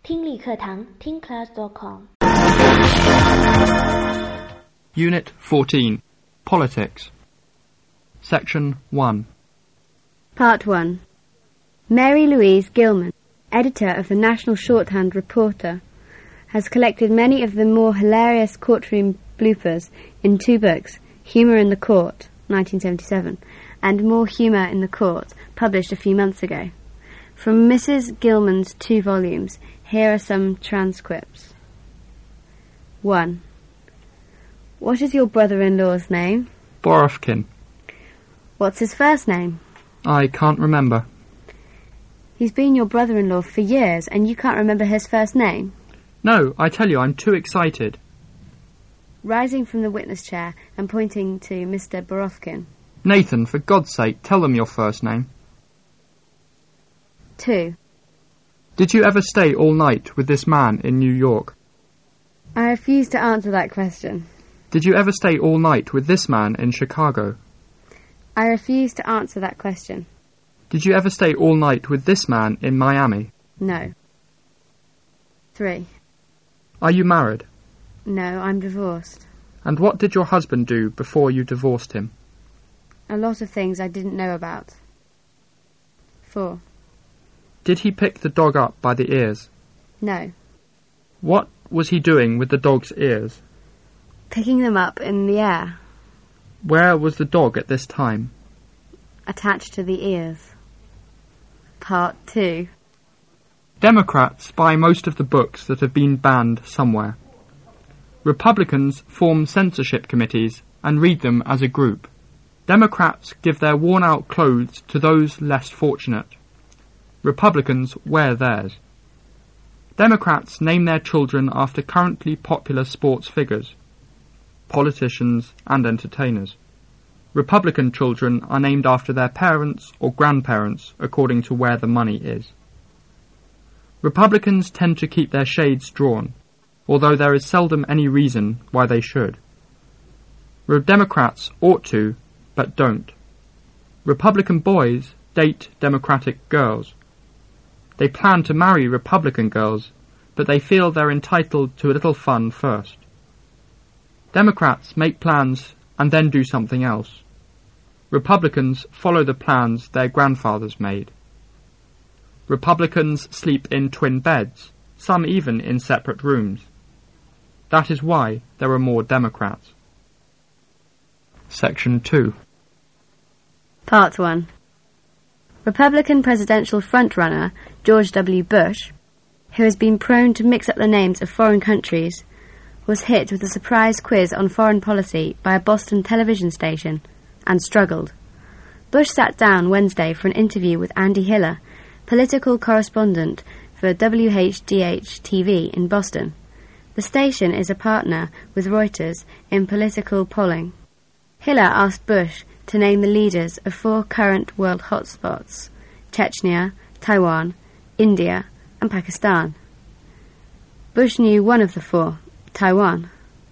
听力课堂 ThinkClass.com Unit 14 Politics Section 1 Part 1. Mary Louise Gilman, editor of the National Shorthand Reporter, has collected many of the more hilarious courtroom bloopers in two books, Humour in the Court, 1977, and More Humour in the Court, published a few months ago. From Mrs. Gilman's 2 volumes, here are some transcripts. 1. What is your brother-in-law's name? Borofkin. What's his first name? I can't remember. He's been your brother-in-law for years, and you can't remember his first name? No, I tell you, I'm too excited. Rising from the witness chair and pointing to Mr. Borofkin. Nathan, for God's sake, tell them your first name. 2. Did you ever stay all night with this man in New York? I refuse to answer that question. Did you ever stay all night with this man in Chicago? I refuse to answer that question. Did you ever stay all night with this man in Miami? No. 3. Are you married? No, I'm divorced. And what did your husband do before you divorced him? A lot of things I didn't know about. 4. Did he pick the dog up by the ears? No. What was he doing with the dog's ears? Picking them up in the air. Where was the dog at this time? Attached to the ears. Part 2. Democrats buy most of the books that have been banned somewhere. Republicans form censorship committees and read them as a group. Democrats give their worn-out clothes to those less fortunate. Republicans wear theirs. Democrats name their children after currently popular sports figures, politicians and entertainers. Republican children are named after their parents or grandparents according to where the money is. Republicans tend to keep their shades drawn, although there is seldom any reason why they should. Democrats ought to, but don't. Republican boys date Democratic girls. They plan to marry Republican girls, but they feel they're entitled to a little fun first. Democrats make plans and then do something else. Republicans follow the plans their grandfathers made. Republicans sleep in twin beds, some even in separate rooms. That is why there are more Democrats. Section 2. Part 1. Republican presidential frontrunner George W. Bush, who has been prone to mix up the names of foreign countries, was hit with a surprise quiz on foreign policy by a Boston television station and struggled. Bush sat down Wednesday for an interview with Andy Hiller, political correspondent for WHDH-TV in Boston. The station is a partner with Reuters in political polling. Hiller asked Bush to name the leaders of 4 current world hotspots: Chechnya, Taiwan, India and Pakistan. Bush knew one of the 4, Taiwan.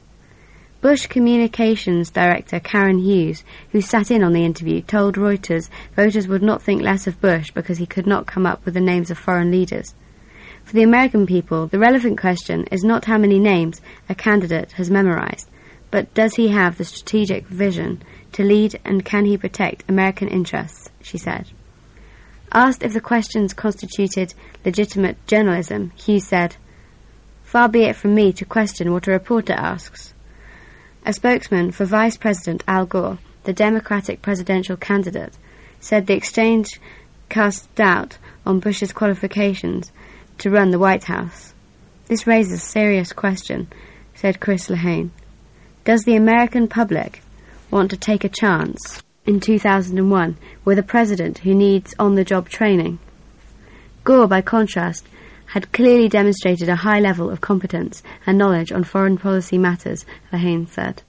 Bush Communications Director Karen Hughes, who sat in on the interview, told Reuters voters would not think less of Bush because he could not come up with the names of foreign leaders. For the American people, the relevant question is not how many names a candidate has memorized, but does he have the strategic vision to lead and can he protect American interests, she said. Asked if the questions constituted legitimate journalism, Hughes said, "Far be it from me to question what a reporter asks." A spokesman for Vice President Al Gore, the Democratic presidential candidate, said the exchange cast doubt on Bush's qualifications to run the White House. "This raises a serious question," said Chris Lehane. "Does the American public want to take a chance in 2001 with a president who needs on-the-job training?" Gore, by contrast, had clearly demonstrated a high level of competence and knowledge on foreign policy matters, Lehane said.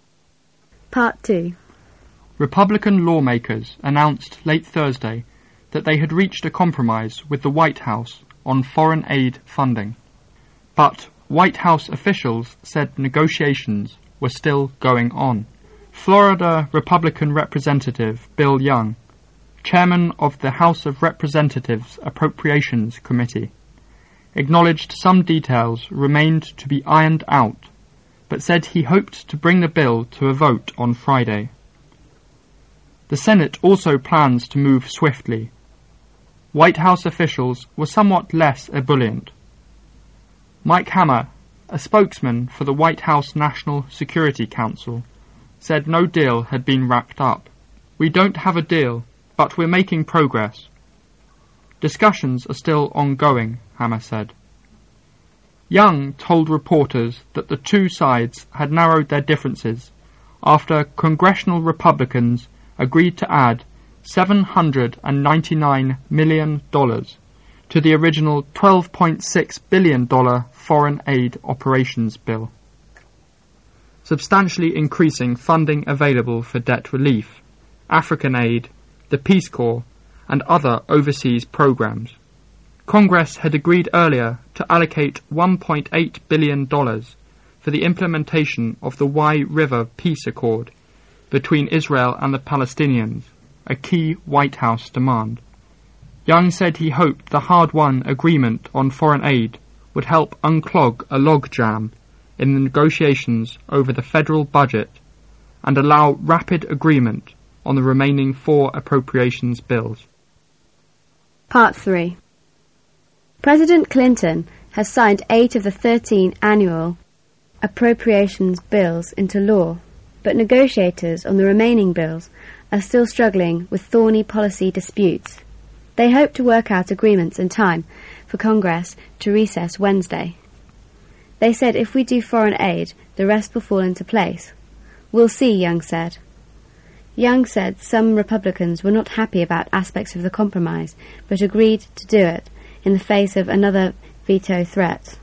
Part 2. Republican lawmakers announced late Thursday that they had reached a compromise with the White House on foreign aid funding. But White House officials said negotiations were still going on. Florida Republican Representative Bill Young, chairman of the House of Representatives Appropriations Committee, acknowledged some details remained to be ironed out, but said he hoped to bring the bill to a vote on Friday. The Senate also plans to move swiftly. White House officials were somewhat less ebullient. Mike Hammer, a spokesman for the White House National Security Council, said no deal had been wrapped up. "We don't have a deal, but we're making progress." Discussions are still ongoing, Hammer said. Young told reporters that the two sides had narrowed their differences after congressional Republicans agreed to add $799 million to the original $12.6 billion foreign aid operations bill, substantially increasing funding available for debt relief, African aid, the Peace Corps, and other overseas programs. Congress had agreed earlier to allocate $1.8 billion for the implementation of the Wye River Peace Accord between Israel and the Palestinians, a key White House demand. Young said he hoped the hard-won agreement on foreign aid would help unclog a logjam in the negotiations over the federal budget and allow rapid agreement on the remaining 4 appropriations bills. Part 3. President Clinton has signed 8 of the 13 annual appropriations bills into law, but negotiators on the remaining bills are still struggling with thorny policy disputes. They hope to work out agreements in time for Congress to recess Wednesday. They said if we do foreign aid, the rest will fall into place. "We'll see," Young said. Young said some Republicans were not happy about aspects of the compromise, but agreed to do it in the face of another veto threat.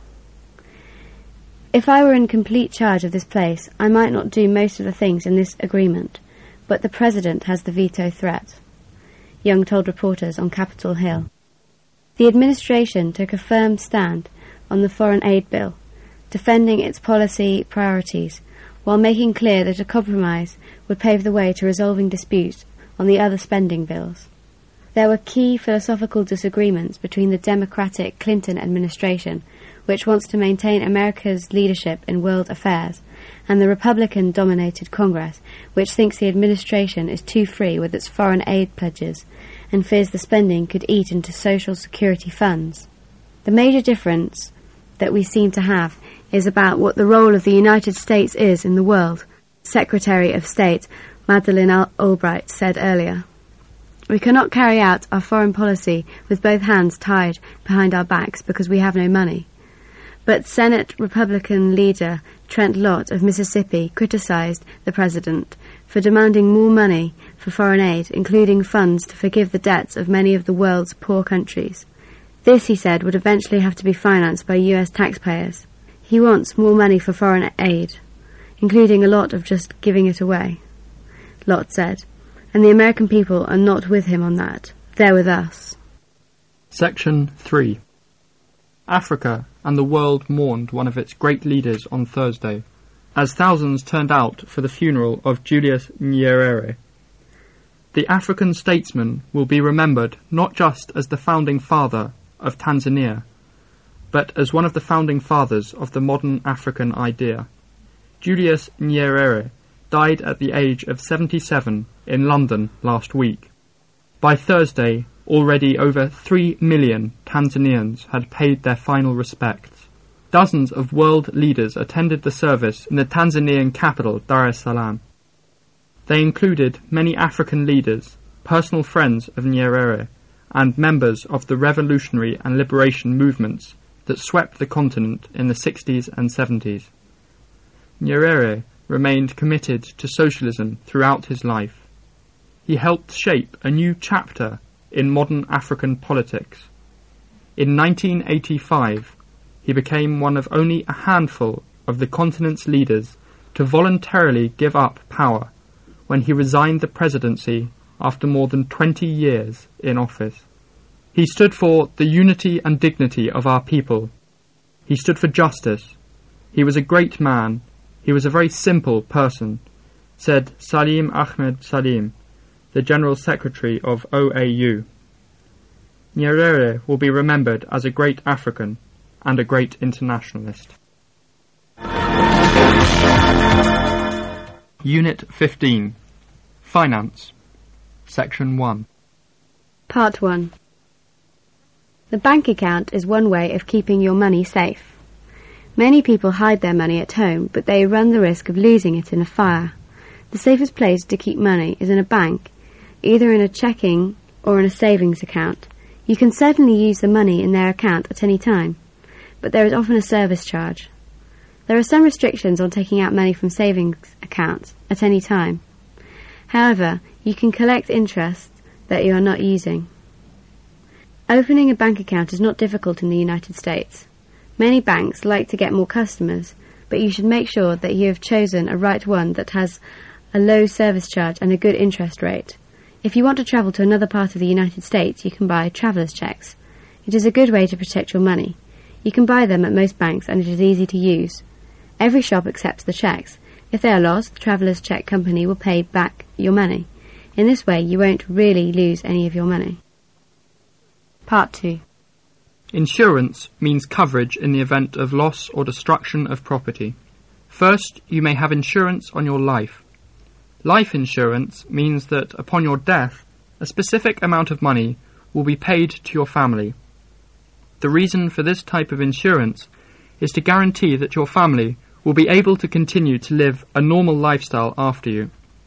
"If I were in complete charge of this place, I might not do most of the things in this agreement, but the President has the veto threat," Young told reporters on Capitol Hill. The administration took a firm stand on the foreign aid bill, defending its policy priorities, while making clear that a compromise would pave the way to resolving disputes on the other spending bills. There were key philosophical disagreements between the Democratic Clinton administration, which wants to maintain America's leadership in world affairs, and the Republican-dominated Congress, which thinks the administration is too free with its foreign aid pledges and fears the spending could eat into Social Security funds. The major difference that we seem to have is about what the role of the United States is in the world, Secretary of State Madeleine Albright said earlier. "We cannot carry out our foreign policy with both hands tied behind our backs because we have no money." But Senate Republican leader Trent Lott of Mississippi criticized the president for demanding more money for foreign aid, including funds to forgive the debts of many of the world's poor countries. This, he said, would eventually have to be financed by US taxpayers. He wants more money for foreign aid, including a lot of just giving it away, Lott said. And the American people are not with him on that. They're with us. Section 3. Africa and the world mourned one of its great leaders on Thursday, as thousands turned out for the funeral of Julius Nyerere. The African statesman will be remembered not just as the founding father of Tanzania, but as one of the founding fathers of the modern African idea. Julius Nyerere died at the age of 77 in London last week. By Thursday, already over 3 million Tanzanians had paid their final respects. Dozens of world leaders attended the service in the Tanzanian capital, Dar es Salaam. They included many African leaders, personal friends of Nyerere, and members of the revolutionary and liberation movements that swept the continent in the 60s and 70s. Nyerere remained committed to socialism throughout his life. He helped shape a new chapter in modern African politics. In 1985, he became one of only a handful of the continent's leaders to voluntarily give up power when he resigned the presidency after more than 20 years in office. He stood for the unity and dignity of our people. He stood for justice. He was a great man. He was a very simple person, said Salim Ahmed Salim, the General Secretary of OAU. Nyerere will be remembered as a great African. and a great internationalist. Unit 15. Finance. Section 1. Part 1. The bank account is one way of keeping your money safe. Many people hide their money at home, but they run the risk of losing it in a fire. The safest place to keep money is in a bank, either in a checking or in a savings account. You can certainly use the money in their account at any time, but there is often a service charge. There are some restrictions on taking out money from savings accounts at any time. However, you can collect interest that you are not using. Opening a bank account is not difficult in the United States. Many banks like to get more customers, but you should make sure that you have chosen a right one that has a low service charge and a good interest rate. If you want to travel to another part of the United States, you can buy traveller's checks. It is a good way to protect your money. You can buy them at most banks and it is easy to use. Every shop accepts the checks. If they are lost, the traveller's check company will pay back your money. In this way, you won't really lose any of your money. Part 2. Insurance means coverage in the event of loss or destruction of property. First, you may have insurance on your life. Life insurance means that upon your death, a specific amount of money will be paid to your family. The reason for this type of insurance is to guarantee that your family will be able to continue to live a normal lifestyle after you.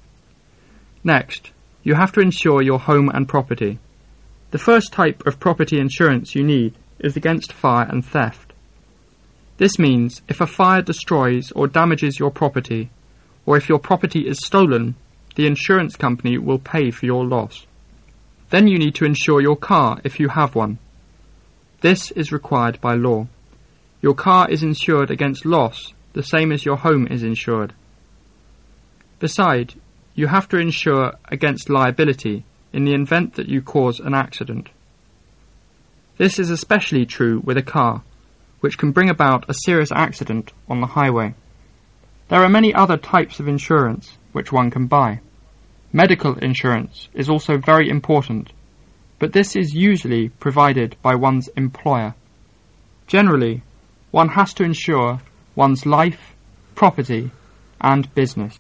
Next, you have to insure your home and property. The first type of property insurance you need is against fire and theft. This means if a fire destroys or damages your property, or if your property is stolen, the insurance company will pay for your loss. Then you need to insure your car if you have one. This is required by law. Your car is insured against loss, the same as your home is insured. Besides, you have to insure against liability in the event that you cause an accident. This is especially true with a car, which can bring about a serious accident on the highway. There are many other types of insurance which one can buy. Medical insurance is also very important, but this is usually provided by one's employer. Generally, one has to insure one's life, property, and business.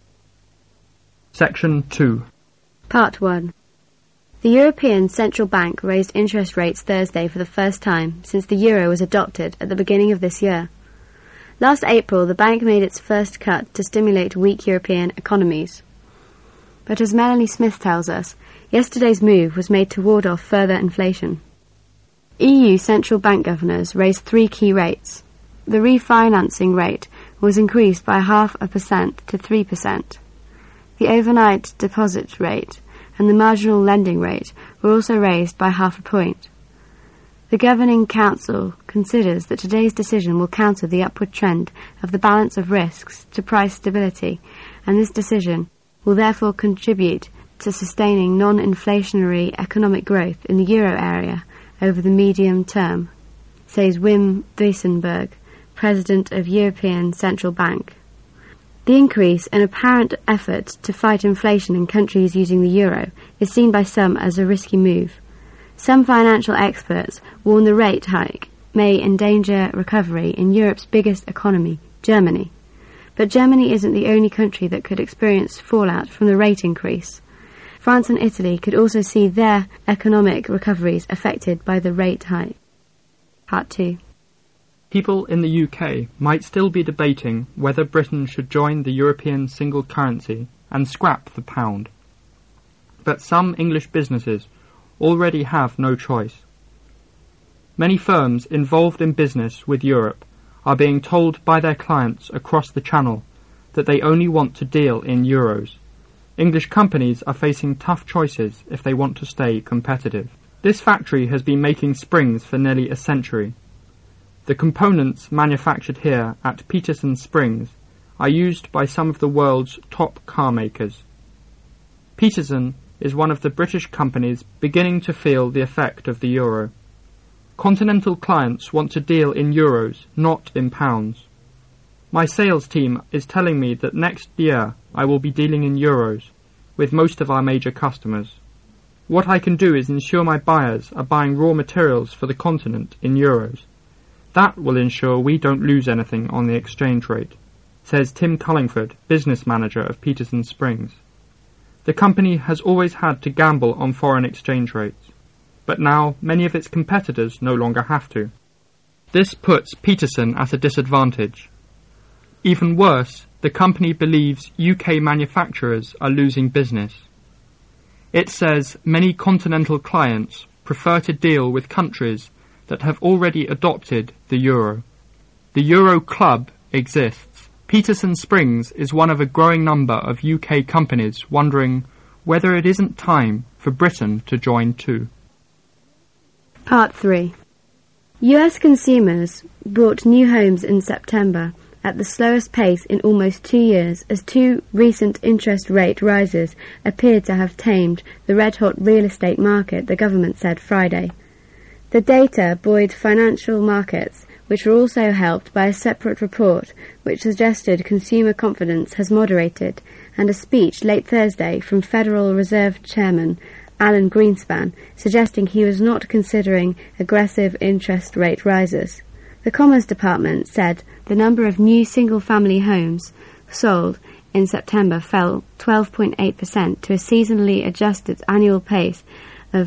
Section 2. Part 1. The European Central Bank raised interest rates Thursday for the first time since the euro was adopted at the beginning of this year. Last April, the bank made its first cut to stimulate weak European economies. But as Melanie Smith tells us, yesterday's move was made to ward off further inflation. EU central bank governors raised 3 key rates. The refinancing rate was increased by 0.5% to 3%. The overnight deposit rate and the marginal lending rate were also raised by 0.5 point. The Governing Council considers that today's decision will counter the upward trend of the balance of risks to price stability, and this decision will therefore contribute to sustaining non-inflationary economic growth in the euro area over the medium term, says Wim Wesenberg, President of European Central Bank. The increase in apparent effort to fight inflation in countries using the euro is seen by some as a risky move. Some financial experts warn the rate hike may endanger recovery in Europe's biggest economy, Germany. But Germany isn't the only country that could experience fallout from the rate increase. France and Italy could also see their economic recoveries affected by the rate hike. Part 2. People in the UK might still be debating whether Britain should join the European single currency and scrap the pound. But some English businesses already have no choice. Many firms involved in business with Europe are being told by their clients across the Channel that they only want to deal in euros. English companies are facing tough choices if they want to stay competitive. This factory has been making springs for nearly a century. The components manufactured here at Peterson Springs are used by some of the world's top car makers. Peterson is one of the British companies beginning to feel the effect of the euro. Continental clients want to deal in euros, not in pounds. My sales team is telling me that next year I will be dealing in euros with most of our major customers. What I can do is ensure my buyers are buying raw materials for the continent in euros. That will ensure we don't lose anything on the exchange rate, says Tim Cullingford, business manager of Peterson Springs. The company has always had to gamble on foreign exchange rates, but now many of its competitors no longer have to. This puts Peterson at a disadvantage. Even worse, the company believes UK manufacturers are losing business. It says many continental clients prefer to deal with countries that have already adopted the euro. The Euro Club exists. Peterson Springs is one of a growing number of UK companies wondering whether it isn't time for Britain to join too. Part 3. US consumers bought new homes in September at the slowest pace in almost 2 years as 2 recent interest rate rises appeared to have tamed the red-hot real estate market, the government said Friday. The data buoyed financial markets, which were also helped by a separate report which suggested consumer confidence has moderated, and a speech late Thursday from Federal Reserve Chairman Alan Greenspan suggesting he was not considering aggressive interest rate rises. The Commerce Department said the number of new single-family homes sold in September fell 12.8% to a seasonally adjusted annual pace of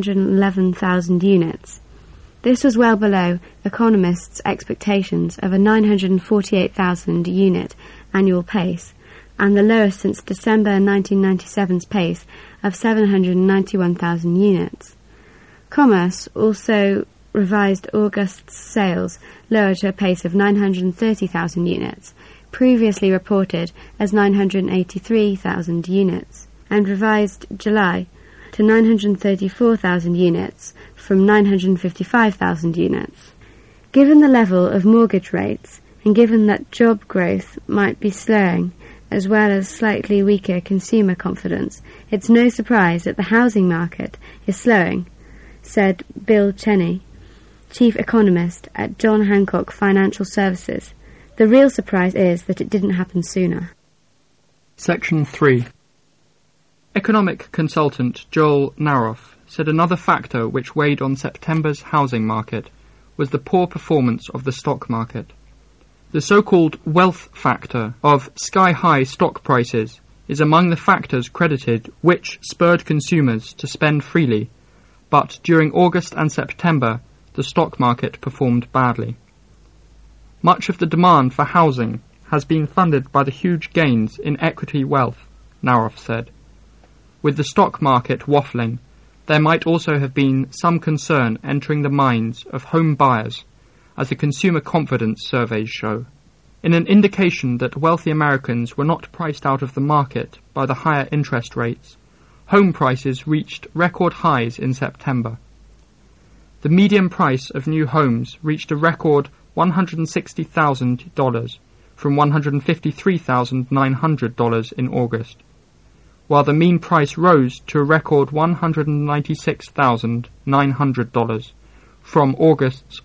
811,000 units. This was well below economists' expectations of a 948,000 unit annual pace, and the lowest since December 1997's pace of 791,000 units. Commerce also revised August's sales lower to a pace of 930,000 units, previously reported as 983,000 units, and revised July to 934,000 units from 955,000 units. Given the level of mortgage rates, and given that job growth might be slowing, as well as slightly weaker consumer confidence, it's no surprise that the housing market is slowing, said Bill Cheney, chief economist at John Hancock Financial Services. The real surprise is that it didn't happen sooner. Section 3. Economic consultant Joel Naroff said another factor which weighed on September's housing market was the poor performance of the stock market. The so-called wealth factor of sky-high stock prices is among the factors credited which spurred consumers to spend freely, but during August and September the stock market performed badly. Much of the demand for housing has been funded by the huge gains in equity wealth, Naroff said. With the stock market waffling, there might also have been some concern entering the minds of home buyers, as the consumer confidence surveys show. In an indication that wealthy Americans were not priced out of the market by the higher interest rates, home prices reached record highs in September. The median price of new homes reached a record $160,000 from $153,900 in August, while the mean price rose to a record $196,900 from August's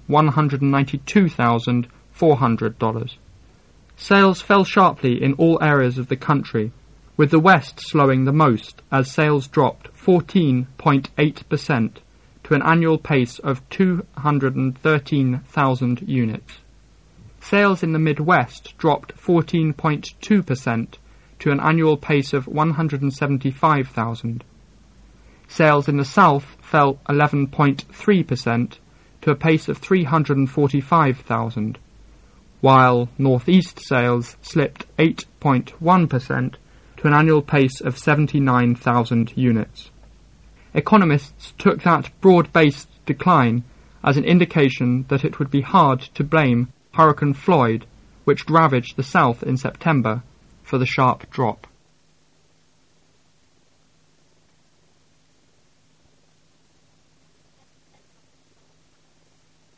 $192,400. Sales fell sharply in all areas of the country, with the West slowing the most as sales dropped 14.8% to an annual pace of 213,000 units. Sales in the Midwest dropped 14.2% to an annual pace of 175,000. Sales in the South fell 11.3% to a pace of 345,000, while Northeast sales slipped 8.1% to an annual pace of 79,000 units. Economists took that broad-based decline as an indication that it would be hard to blame Hurricane Floyd, which ravaged the South in September, for the sharp drop.